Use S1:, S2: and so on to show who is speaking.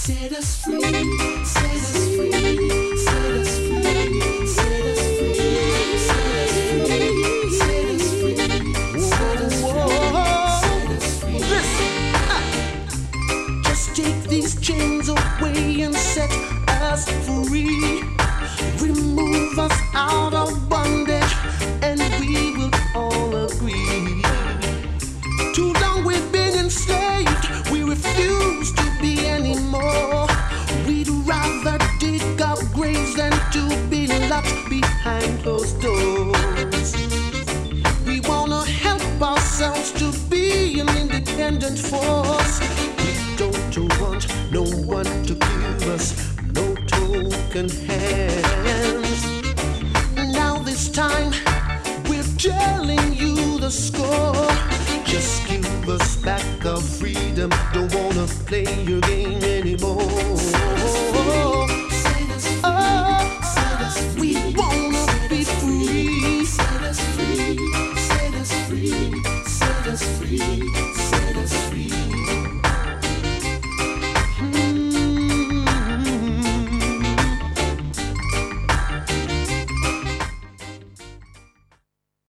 S1: Set us free, set us free, set us free, set us free, set us free, set us free, set us free, set us free. Just take these chains away and set us free. Remove us out of bondage, and we will all agree. Too long we've been enslaved, we refuse to be anymore. We'd rather dig up graves than to be locked behind closed doors. We wanna help ourselves to be an independent force. We don't want no one to give us no token hands. Now this time we're telling you the score. Just give us back our freedom. Don't wanna play your game anymore. Oh, we wanna be free. Set us free. Set us free. Set us free. Set us free.